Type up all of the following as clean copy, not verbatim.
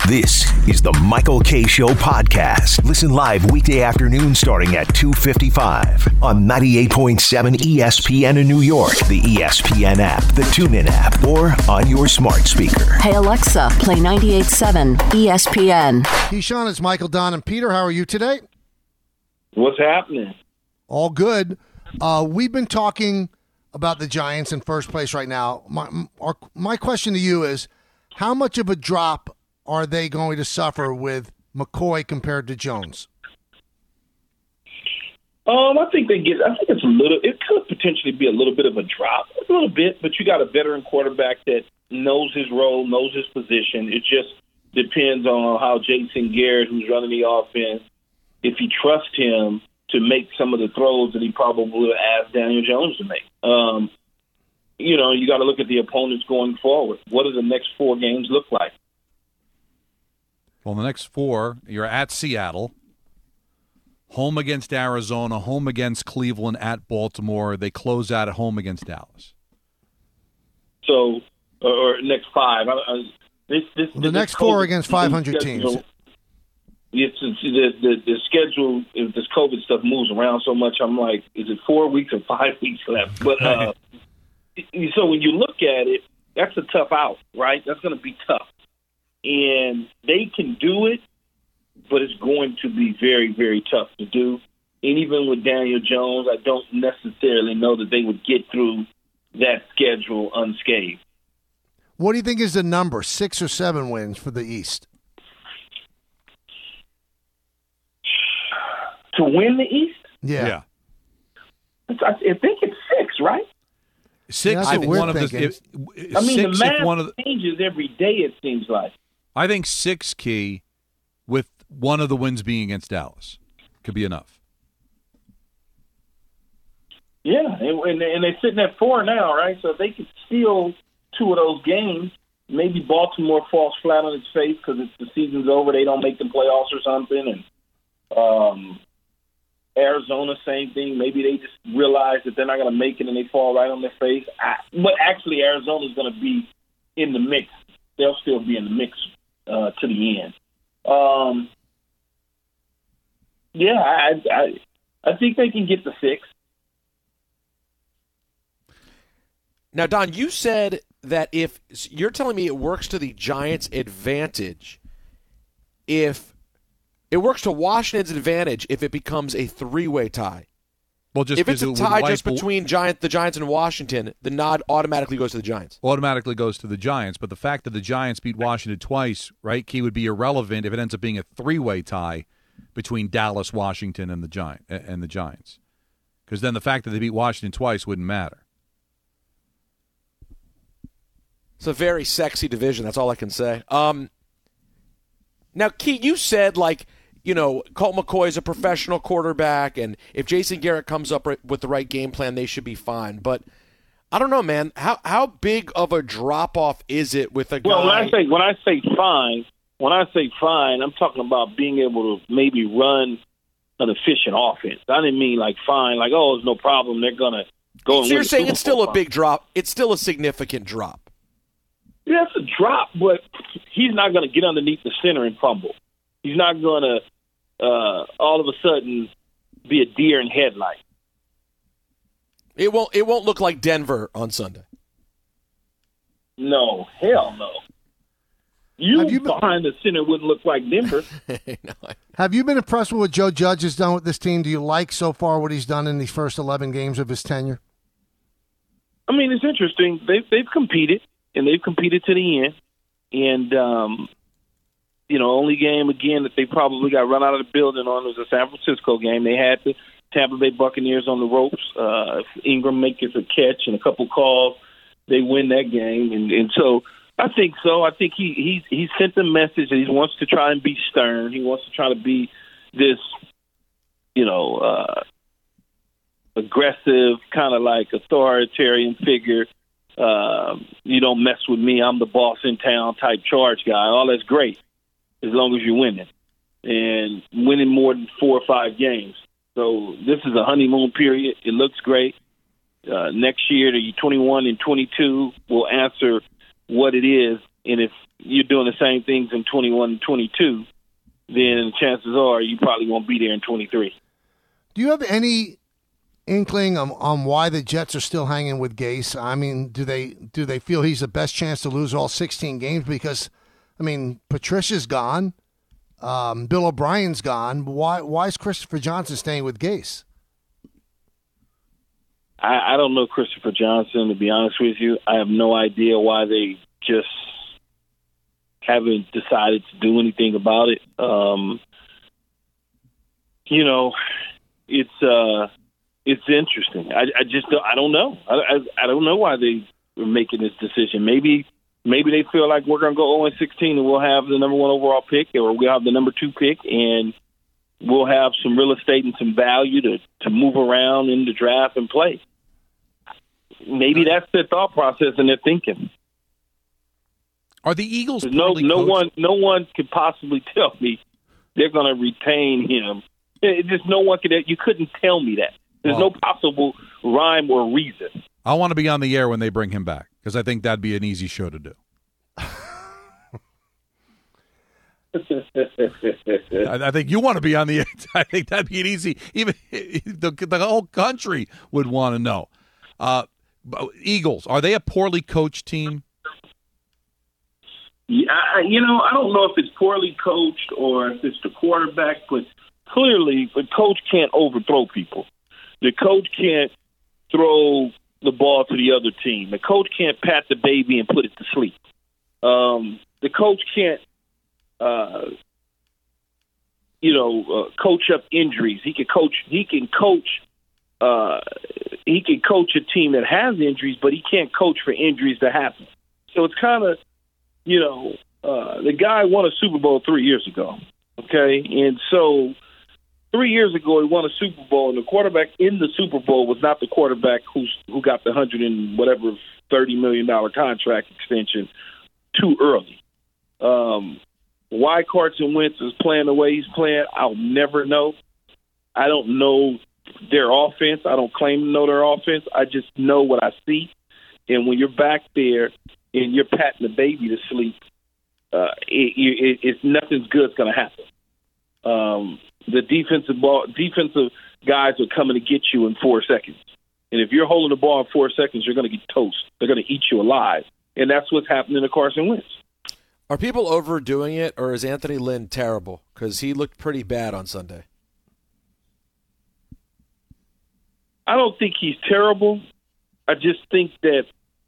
This is the Michael Kay Show podcast. Listen live weekday afternoon starting at 2:55 on 98.7 ESPN in New York, the ESPN app, the TuneIn app, or on your smart speaker. Hey Alexa, play 98.7 ESPN. Keyshawn, it's Michael, Don, and Peter. How are you today? What's happening? All good. We've been talking about the Giants in first place right now. My question to you is, how much of a drop are they going to suffer with McCoy compared to Jones? I think it's a little. It could potentially be a little bit of a drop, a little bit. But you got a veteran quarterback that knows his role, knows his position. It just depends on how Jason Garrett, who's running the offense, if he trusts him to make some of the throws that he probably would ask Daniel Jones to make. You got to look at the opponents going forward. What do the next 4 games look like? Well, the next 4, you're at Seattle, home against Arizona, home against Cleveland, at Baltimore. They close out at home against Dallas. So, or next 5. The next 4 against 500 teams. It's the schedule. If this COVID stuff moves around so much, I'm like, is it 4 weeks or 5 weeks left? But so when you look at it, that's a tough out, right? That's going to be tough. And they can do it, but it's going to be very, very tough to do. And even with Daniel Jones, I don't necessarily know that they would get through that schedule unscathed. What do you think is the number, 6 or 7 wins for the East? To win the East? Yeah. I think it's 6, right? 6. I think one of the math changes every day, it seems like. I think 6 key with one of the wins being against Dallas could be enough. Yeah, and they're sitting at 4 now, right? So if they could steal 2 of those games, maybe Baltimore falls flat on its face because the season's over, they don't make the playoffs or something, and Arizona, same thing. Maybe they just realize that they're not going to make it and they fall right on their face. But actually, Arizona's going to be in the mix. They'll still be in the mix to the end. I think they can get the 6. Now, Don, you said that if you're telling me it works to the Giants' advantage, if it works to Washington's advantage if it becomes a 3-way tie. Well, just if it's a tie just between the Giants and Washington, the nod automatically goes to the Giants. Automatically goes to the Giants, but the fact that the Giants beat Washington twice, right, Key, would be irrelevant if it ends up being a 3-way tie between Dallas, Washington, and the Giants. Because then the fact that they beat Washington twice wouldn't matter. It's a very sexy division. That's all I can say. Now, Key, you said, Colt McCoy is a professional quarterback, and if Jason Garrett comes up with the right game plan, they should be fine. But I don't know, man. How big of a drop-off is it with a guy? Well, when I say fine, I'm talking about being able to maybe run an efficient offense. I didn't mean fine, it's no problem. They're going to go and win. So you're saying it's still a big drop. It's still a significant drop. Yeah, it's a drop, but he's not going to get underneath the center and fumble. He's not going to all of a sudden be a deer in headlight. It won't look like Denver on Sunday. No, hell no. You behind the center wouldn't look like Denver. Have you been impressed with what Joe Judge has done with this team? Do you like so far what he's done in these first 11 games of his tenure? I mean, it's interesting. They've competed, and they've competed to the end. And, only game, again, that they probably got run out of the building on was the San Francisco game. They had the Tampa Bay Buccaneers on the ropes. If Ingram makes a catch and a couple calls, they win that game. And so I think so. I think he sent the message that he wants to try and be stern. He wants to try to be this, aggressive, kind of like authoritarian figure. You don't mess with me. I'm the boss in town type charge guy. All that's great as long as you're winning and winning more than 4 or 5 games. So this is a honeymoon period. It looks great. Next year, the 21 and 22 will answer what it is And if you're doing the same things in 21 and 22, then chances are you probably won't be there in 23. Do you have any inkling on why the Jets are still hanging with Gase? I mean, do they feel he's the best chance to lose all 16 games? Because, I mean, Patricia's gone. Bill O'Brien's gone. Why is Christopher Johnson staying with Gase? I don't know Christopher Johnson, to be honest with you. I have no idea why they just haven't decided to do anything about it. It's interesting. I don't know. I don't know why they were making this decision. Maybe they feel like we're going to go 0-16 and we'll have the number 1 overall pick, or we'll have the number 2 pick, and we'll have some real estate and some value to move around in the draft and play. Maybe that's their thought process and their thinking. Are the Eagles no one could possibly tell me they're going to retain him. Just no one could. You couldn't tell me that. There's no possible rhyme or reason. I want to be on the air when they bring him back because I think that'd be an easy show to do. I think you want to be on the air. I think that'd be an easy. Even the whole country would want to know. Eagles, are they a poorly coached team? Yeah, I don't know if it's poorly coached or if it's the quarterback, but clearly the coach can't overthrow people. The coach can't throw the ball to the other team. The coach can't pat the baby and put it to sleep. The coach can't, coach up injuries. He can coach a team that has injuries, but he can't coach for injuries to happen. So it's kind of, the guy won a Super Bowl 3 years ago, okay? And so 3 years ago he won a Super Bowl, and the quarterback in the Super Bowl was not the quarterback who got the $30 million contract extension too early. Why Carson Wentz is playing the way he's playing, I'll never know. I don't know their offense. I don't claim to know their offense. I just know what I see. And when you're back there and you're patting the baby to sleep, it's nothing's good's going to happen. The defensive guys are coming to get you in 4 seconds. And if you're holding the ball in 4 seconds, you're going to get toast. They're going to eat you alive. And that's what's happening to Carson Wentz. Are people overdoing it, or is Anthony Lynn terrible? Because he looked pretty bad on Sunday. I don't think he's terrible. I just think that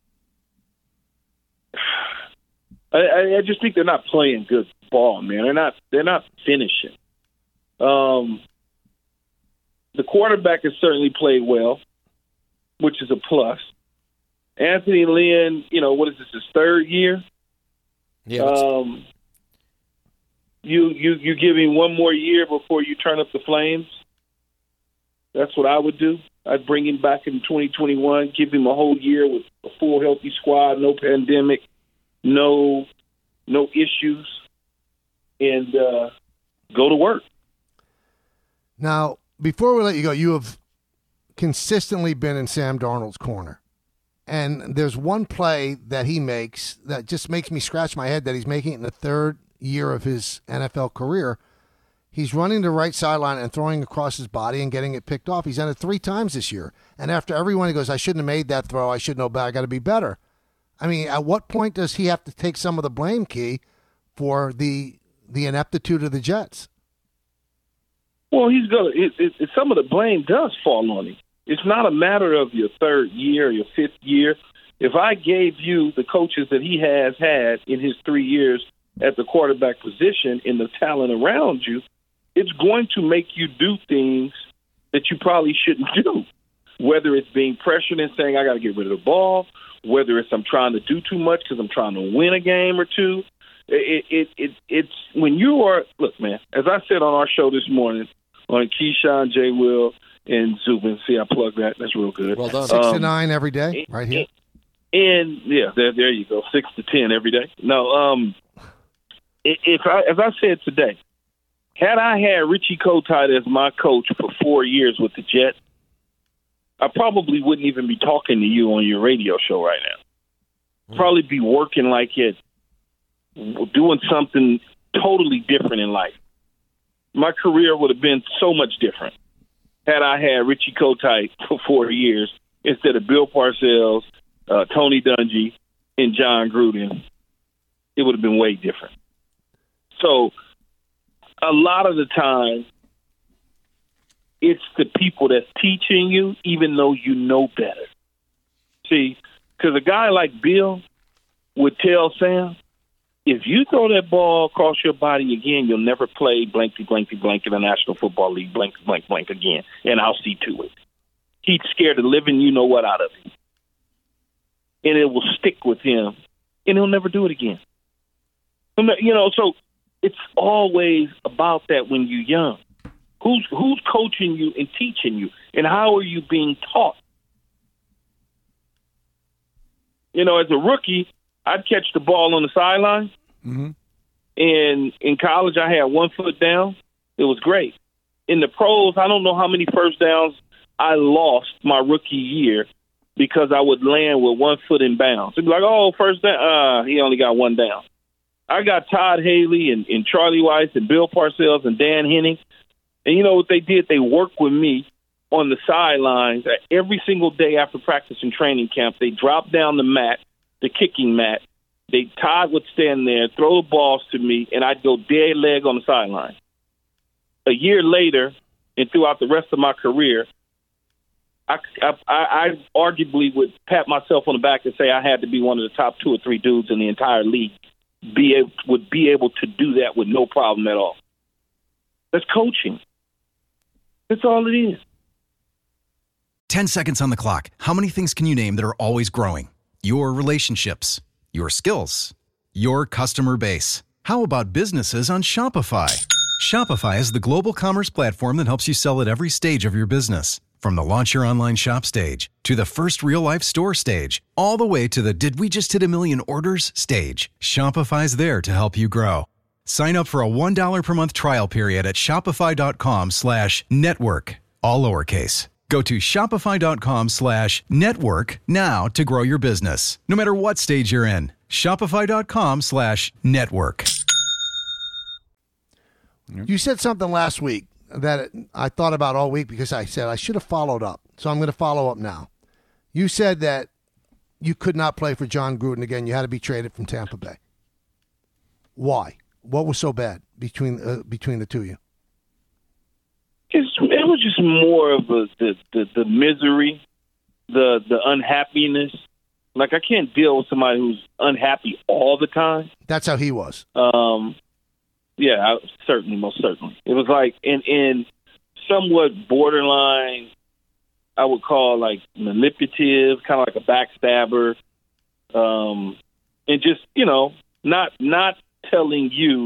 I just think they're not playing good ball, man. They're not finishing. The quarterback has certainly played well, which is a plus. Anthony Lynn, what is this, his third year? Yeah. You give him one more year before you turn up the flames. That's what I would do. I'd bring him back in 2021, give him a whole year with a full healthy squad, no pandemic, no issues, and go to work. Now, before we let you go, you have consistently been in Sam Darnold's corner. And there's one play that he makes that just makes me scratch my head that he's making it in the third year of his NFL career. He's running the right sideline and throwing across his body and getting it picked off. He's done it 3 times this year. And after everyone, he goes, I shouldn't have made that throw. I should know better. I got to be better. I mean, at what point does he have to take some of the blame, Key, for the ineptitude of the Jets? Well, he's going to. Some of the blame does fall on him. It's not a matter of your third year or your fifth year. If I gave you the coaches that he has had in his 3 years at the quarterback position and the talent around you, it's going to make you do things that you probably shouldn't do, whether it's being pressured and saying, I got to get rid of the ball, whether it's I'm trying to do too much because I'm trying to win a game or two. It's when you are, look, man, as I said on our show this morning on Keyshawn, J. Will, and Zubin, see, I plugged that. That's real good. Well done. 6 to 9 every day, right here. And, yeah, there you go, 6 to 10 every day. No, as I said today, had I had Richie Kotite as my coach for 4 years with the Jets, I probably wouldn't even be talking to you on your radio show right now. Probably be working like at doing something totally different in life. My career would have been so much different had I had Richie Kotite for 4 years instead of Bill Parcells, Tony Dungy, and John Gruden. It would have been way different. So a lot of the time, it's the people that's teaching you, even though you know better. See, because a guy like Bill would tell Sam, if you throw that ball across your body again, you'll never play blankety, blankety, blank in the National Football League, blank, blank, blank again, and I'll see to it. He's scared the living you-know-what out of him. And it will stick with him, and he'll never do it again. You know, so it's always about that when you're young. Who's coaching you and teaching you, and how are you being taught? You know, as a rookie, I'd catch the ball on the sideline. Mm-hmm. And in college, I had 1 foot down. It was great. In the pros, I don't know how many first downs I lost my rookie year because I would land with 1 foot in bounds. It'd be like, oh, first down. He only got 1 down. I got Todd Haley and Charlie Weiss and Bill Parcells and Dan Henning. And you know what they did? They worked with me on the sidelines every single day after practice and training camp. They dropped down the mat, the kicking mat. Todd would stand there, throw the balls to me, and I'd go dead leg on the sideline. A year later, and throughout the rest of my career, I arguably would pat myself on the back and say I had to be one of the top 2 or 3 dudes in the entire league. Would be able to do that with no problem at all. That's coaching. That's all it is. 10 seconds on the clock. How many things can you name that are always growing? Your relationships, your skills, your customer base. How about businesses on Shopify? Shopify is the global commerce platform that helps you sell at every stage of your business. From the launch your online shop stage to the first real-life store stage, all the way to the did we just hit a million orders stage. Shopify's there to help you grow. Sign up for a $1 per month trial period at shopify.com/network, all lowercase. Go to shopify.com/network now to grow your business, no matter what stage you're in. Shopify.com/network. You said something last week that I thought about all week because I said I should have followed up. So I'm going to follow up now. You said that you could not play for John Gruden again. You had to be traded from Tampa Bay. Why? What was so bad between the two of you? It was just more of the misery, the unhappiness. Like, I can't deal with somebody who's unhappy all the time. That's how he was. Yeah, certainly, most certainly. It was like in somewhat borderline, I would call like manipulative, kind of like a backstabber, and just, you know, not telling you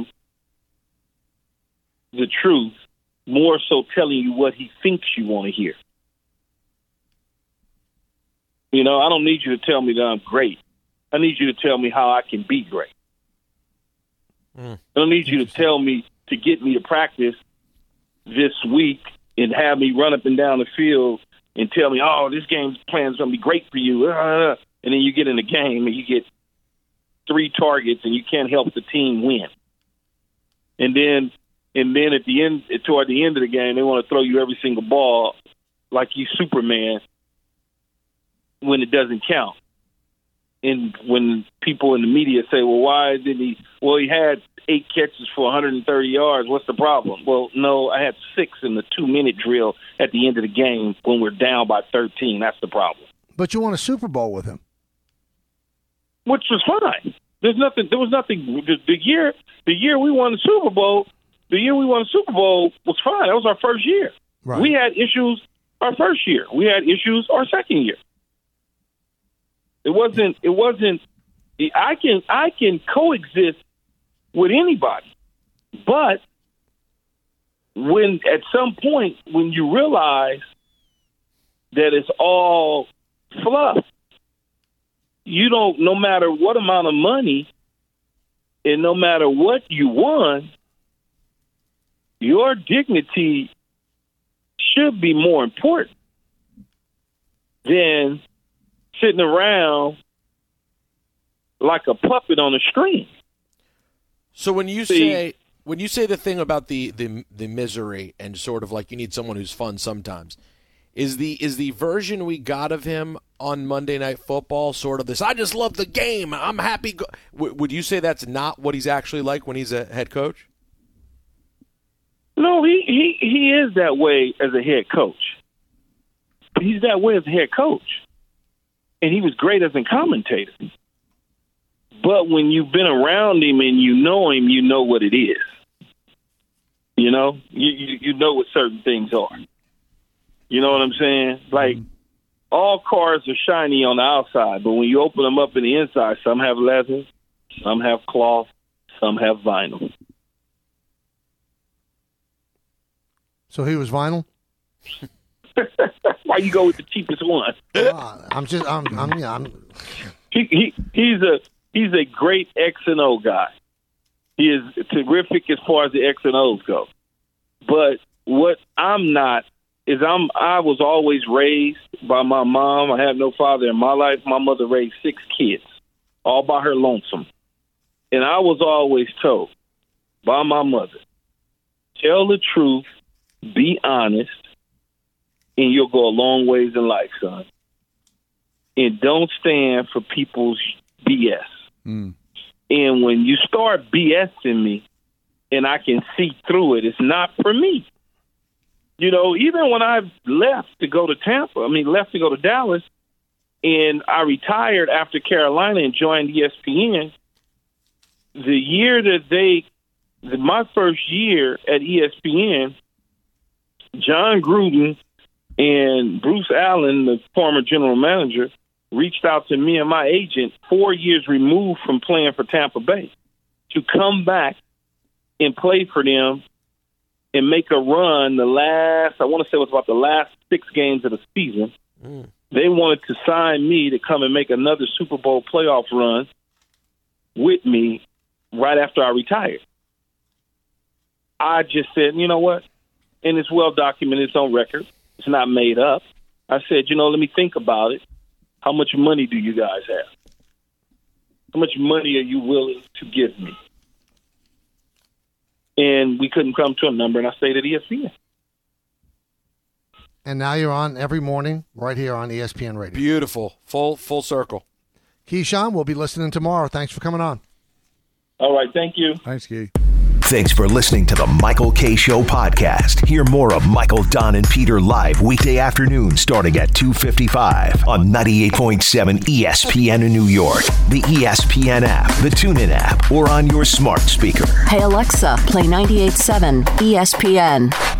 the truth, more so telling you what he thinks you want to hear. You know, I don't need you to tell me that I'm great. I need you to tell me how I can be great. I don't need you to tell me to get me to practice this week and have me run up and down the field and tell me, oh, this game's plan is going to be great for you. And then you get in the game and you get 3 targets and you can't help the team win. And then at the end, toward the end of the game, they want to throw you every single ball like you Superman when it doesn't count. And when people in the media say, well, why didn't he? Well, he had 8 catches for 130 yards. What's the problem? Well, no, I had 6 in the 2-minute drill at the end of the game when we're down by 13. That's the problem. But you won a Super Bowl with him, which was fine. There was nothing. The year we won the Super Bowl, was fine. That was our first year. Right. We had issues our first year. We had issues our second year. It wasn't. I can coexist with anybody, but when at some point when you realize that it's all fluff, you don't. No matter what amount of money, and no matter what you won, your dignity should be more important than sitting around like a puppet on a string. So when you say the thing about the misery and sort of like you need someone who's fun sometimes, is the version we got of him on Monday Night Football sort of this? I just love the game. I'm happy. Would you say that's not what he's actually like when he's a head coach? No, he is that way as a head coach. He's that way as a head coach, and he was great as a commentator. But when you've been around him and you know him, you know what it is. You know, you know what certain things are. You know what I'm saying? Like, all cars are shiny on the outside, but when you open them up in the inside, some have leather, some have cloth, some have vinyl. So he was vinyl? Why you go with the cheapest one? He's a great X and O guy. He is terrific as far as the X and O's go. But what I'm not is I was always raised by my mom. I had no father in my life. My mother raised 6 kids, all by her lonesome. And I was always told by my mother, tell the truth, be honest, and you'll go a long ways in life, son. And don't stand for people's BS. And when you start BSing me and I can see through it, it's not for me. You know, even when I left to go to Dallas, and I retired after Carolina and joined ESPN, the year that my first year at ESPN, John Gruden and Bruce Allen, the former general manager, reached out to me and my agent 4 years removed from playing for Tampa Bay to come back and play for them and make a run the last 6 games of the season. They wanted to sign me to come and make another Super Bowl playoff run with me right after I retired. I just said, you know what? And it's well documented, it's on record. It's not made up. I said, let me think about it. How much money do you guys have? How much money are you willing to give me? And we couldn't come to a number, and I stayed at ESPN. And now you're on every morning right here on ESPN Radio. Beautiful. Full circle. Keyshawn, we'll be listening tomorrow. Thanks for coming on. All right. Thank you. Thanks, Key. Thanks for listening to the Michael K. Show podcast. Hear more of Michael, Don, and Peter live weekday afternoons starting at 2:55 on 98.7 ESPN in New York, the ESPN app, the TuneIn app, or on your smart speaker. Hey, Alexa, play 98.7 ESPN.